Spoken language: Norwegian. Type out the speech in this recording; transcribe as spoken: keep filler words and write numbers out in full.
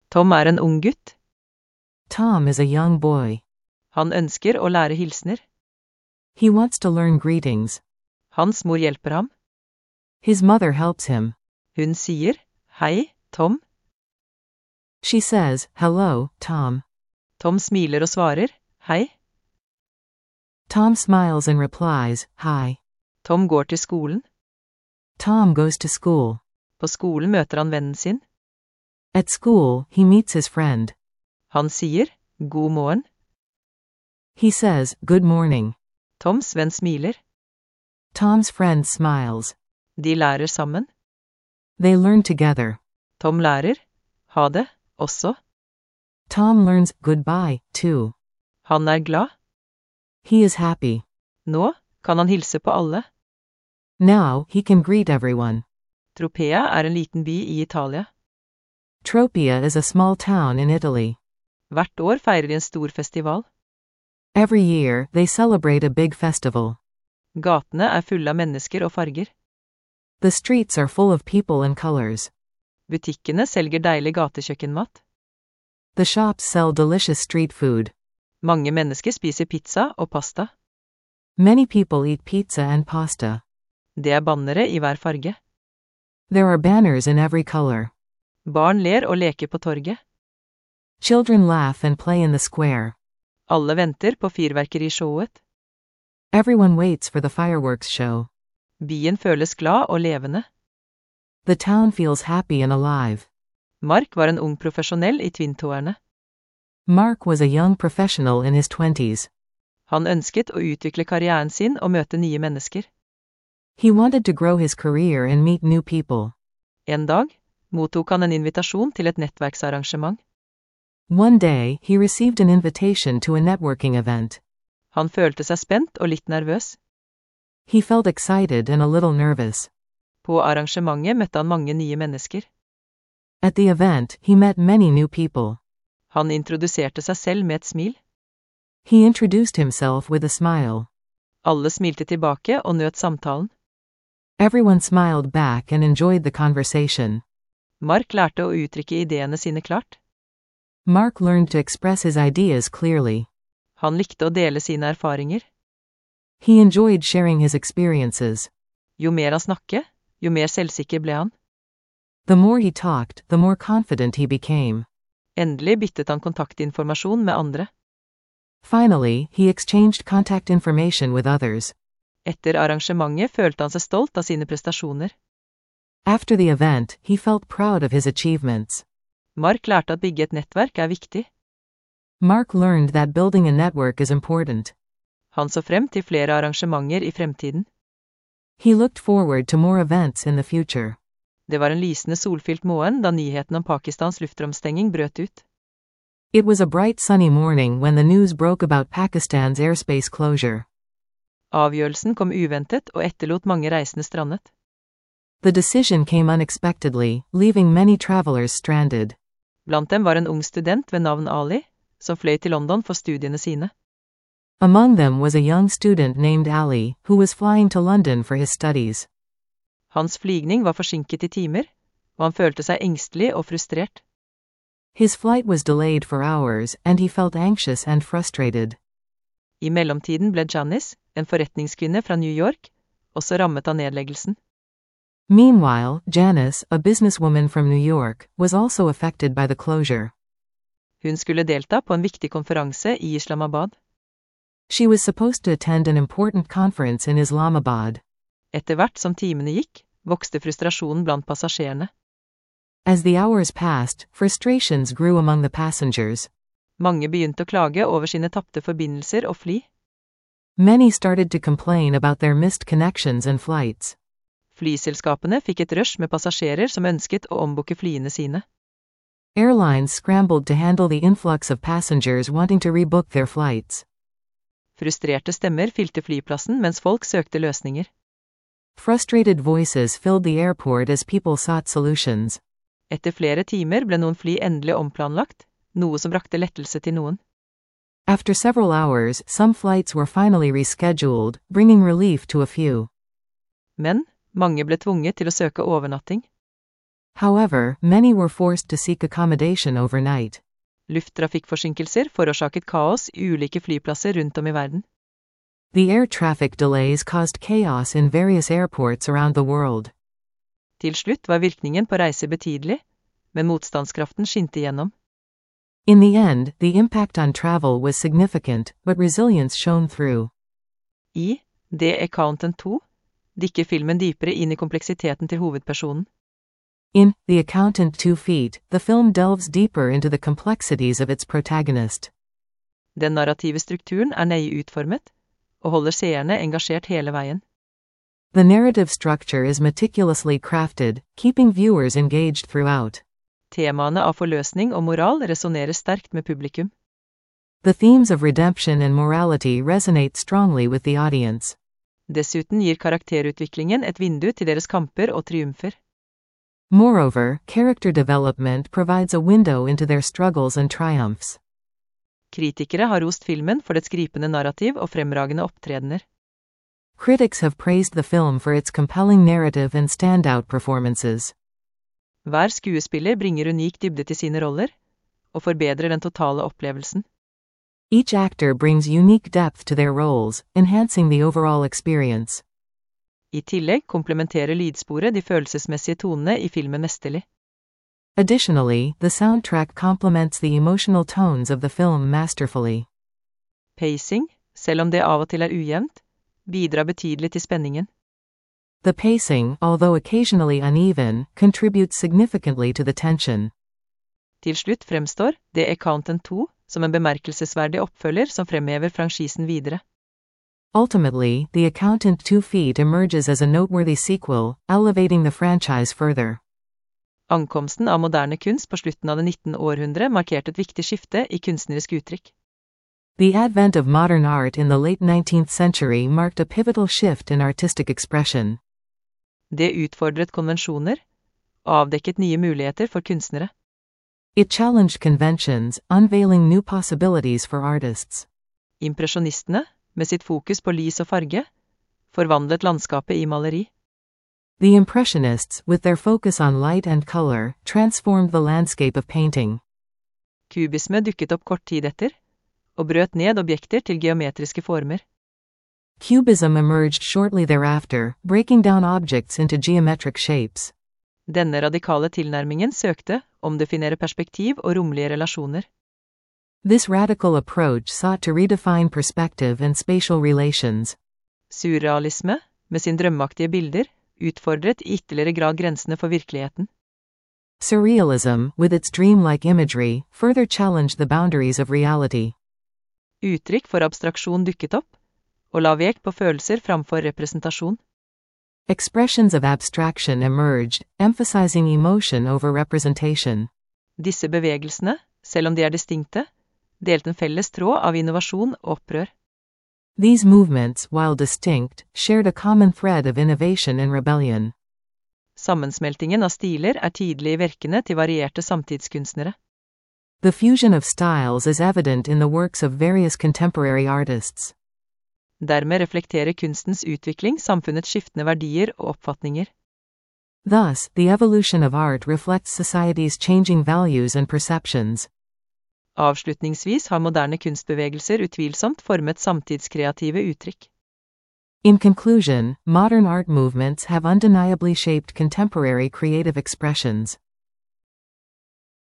Tom er en ung gutt. Tom is a young boy. Han ønsker å lære hilsner. He wants to learn greetings. Hans mor hjelper ham. His mother helps him. Hun sier, hei, Tom. She says, hello, Tom. Tom smiler og svarer, hei. Tom smiles and replies, hi. Tom går til skolen. Tom goes to school. På skolen møter han vennen sin. At school, he meets his friend. Han sier, god morgen. He says, good morning. Toms venn smiler. Tom's friend smiles. De lærer sammen. They learn together. Tom lærer, ha det, også. Tom learns, goodbye, too. Han er glad. He is happy. Nå kan han hilse på alle. Now, he can greet everyone. Tropea er en liten by i Italia. Tropea is a small town in Italy. Hvert år feirer de en stor festival. Every year, they celebrate a big festival. Gatene er fulle av mennesker og farger. The streets are full of people and colors. Butikkene selger deilig gatekjøkkenmat. The shops sell delicious street food. Mange mennesker spiser pizza og pasta. Many people eat pizza and pasta. Det er bannere i hver farge. There are banners in every color. Barn ler og leker på torget. Children laugh and play in the square. Alle venter på fyrverkerishowet. Everyone waits for the fireworks show. Byen føles glad og levende. The town feels happy and alive. Mark var en ung profesjonell i Twin Towerne. Mark was a young professional in his twenties. Han ønsket å utvikle karrieren sin og møte nye mennesker. He wanted to grow his career and meet new people. En dag mottok han en invitasjon til et nettverksarrangement. One day, he received an invitation to a networking event. Han følte seg spent og litt nervøs. He felt excited and a little nervous. På arrangementet møtte han mange nye mennesker. At the event, he met many new people. Han introduserte seg selv med et smil. He introduced himself with a smile. Alle smilte tilbake og nøt samtalen. Everyone smiled back and enjoyed the conversation. Mark lærte å uttrykke ideene sine klart. Mark learned to express his ideas clearly. Han likte å dele sine erfaringer. He enjoyed sharing his experiences. Jo mer han snakket, jo mer selvsikker ble han. The more he talked, the more confident he became. Endelig byttet han kontaktinformasjon med andre. Finally, he exchanged contact information with others. Etter arrangementet følte han seg stolt av sine prestasjoner. After the event, he felt proud of his achievements. Mark lærte at bygge et nettverk er viktig. Mark learned that building a network is important. Han så frem til flere arrangementer i fremtiden. He looked forward to more events in the future. Det var en lysende solfylt morgen da nyheten om Pakistans luftromstenging brøt ut. It was a bright sunny morning when the news broke about Pakistan's airspace closure. Avgjørelsen kom uventet og etterlot mange reisende strandet. The decision came unexpectedly, leaving many travelers stranded. Blant dem var en ung student ved navn Ali, som fløy til London for studiene sine. Among them was a young student named Ali, who was flying to London for his studies. Hans flygning var forsinket i timer, og han følte seg engstelig og frustrert. His flight was delayed for hours, and he felt anxious and frustrated. I mellomtiden ble Janice, en forretningskvinne fra New York, også rammet av nedleggelsen. Meanwhile, Janice, a businesswoman from New York, was also affected by the closure. Hun skulle delta på en viktig konferanse i Islamabad. She was supposed to attend an important conference in Islamabad. Etter hvert som timene gikk, vokste frustrasjonen blant passasjerene. As the hours passed, frustrations grew among the passengers. Mange begynte å klage over sine tapte forbindelser og fly. Many started to complain about their missed connections and flights. Flyselskapene fikk et rush med passasjerer som ønsket å ombooke flyene sine. Airlines scrambled to handle the influx of passengers wanting to rebook their flights. Frustrerte stemmer fylte flyplassen mens folk søkte løsninger. Frustrated voices filled the airport as people sought solutions. Etter flere timer ble noen fly endelig omplanlagt, noe som brakte lettelse til noen. After several hours, some flights were finally rescheduled, bringing relief to a few. Men mange ble tvunget til å søke overnatting. However, many were forced to seek accommodation overnight. Lufttrafikkforsinkelser forårsaket kaos i ulike flyplasser rundt om i verden. The air traffic delays caused chaos in various airports around the world. Til slutt var virkningen på reiser betydelig, men motstandskraften skinte igjennom. In the end, the impact on travel was significant, but resilience shone through. I The Accountant to dykker filmen dypere inn i kompleksiteten til hovedpersonen. In The Accountant Two Feet, the film delves deeper into the complexities of its protagonist. Den narrative strukturen er nøye utformet, og holder seerne engasjert hele veien. The narrative structure is meticulously crafted, keeping viewers engaged throughout. Temaene av forløsning og moral resonerer sterkt med publikum. The themes of redemption and morality resonate strongly with the audience. Dessuten gir karakterutviklingen et vindu til deres kamper og triumfer. Moreover, character development provides a window into their struggles and triumphs. Kritikere har rost filmen for dets gripende narrativ og fremragende opptredener. Critics have praised the film for its compelling narrative and standout performances. Hver skuespiller bringer unik dybde til sine roller, og forbedrer den totale opplevelsen. Each actor brings unique depth to their roles, enhancing the overall experience. I tillegg komplementerer lydsporet de følelsesmessige tonene i filmen mesterlig. Additionally, the soundtrack complements the emotional tones of the film masterfully. Pacing, selv om det av og til er ujevnt, bidrar betydelig til spenningen. The pacing, although occasionally uneven, contributes significantly to the tension. Til slutt fremstår The Accountant to som en bemerkelsesverdig oppfølger som fremhever franchisen videre. Ultimately, The Accountant Two Feet emerges as a noteworthy sequel, elevating the franchise further. Ankomsten av moderne kunst på slutten av det nittende århundre markerte et viktig skifte i kunstnerisk uttrykk. The advent of modern art in the late nineteenth century marked a pivotal shift in artistic expression. Det utfordret konvensjoner, og avdekket nye muligheter for kunstnere. It challenged conventions, unveiling new possibilities for artists. Impresjonistene, med sitt fokus på lys og farge, forvandlet landskapet i maleri. The Impressionists, with their focus on light and color, transformed the landscape of painting. Kubisme dukket opp kort tid etter, og brøt ned objekter til geometriske former. Cubism emerged shortly thereafter, breaking down objects into geometric shapes. Denne radikale tilnærmingen søkte omdefinere perspektiv og romlige relasjoner. This radical approach sought to redefine perspective and spatial relations. Surrealisme, med sin drømmeaktige bilder, utfordret i ytterligere grad grensene for virkeligheten. Surrealism, with its dreamlike imagery, further challenged the boundaries of reality. Uttrykk for abstraksjon dukket opp, og la vekt på følelser framfor representasjon. Expressions of abstraction emerged, emphasizing emotion over representation. Disse bevegelsene, selv om de er distinkte, delte en felles tråd av innovasjon og opprør. These movements, while distinct, shared a common thread of innovation and rebellion. Sammensmeltingen av stiler er tydelig i verkene til varierte samtidskunstnere. The fusion of styles is evident in the works of various contemporary artists. Dermed reflekterer kunstens utvikling samfunnets skiftende verdier og oppfatninger. Thus, the evolution of art reflects society's changing values and perceptions. Avslutningsvis har moderne kunstbevegelser utvilsomt formet samtidskreative uttrykk. In conclusion, modern art movements have undeniably shaped contemporary creative expressions.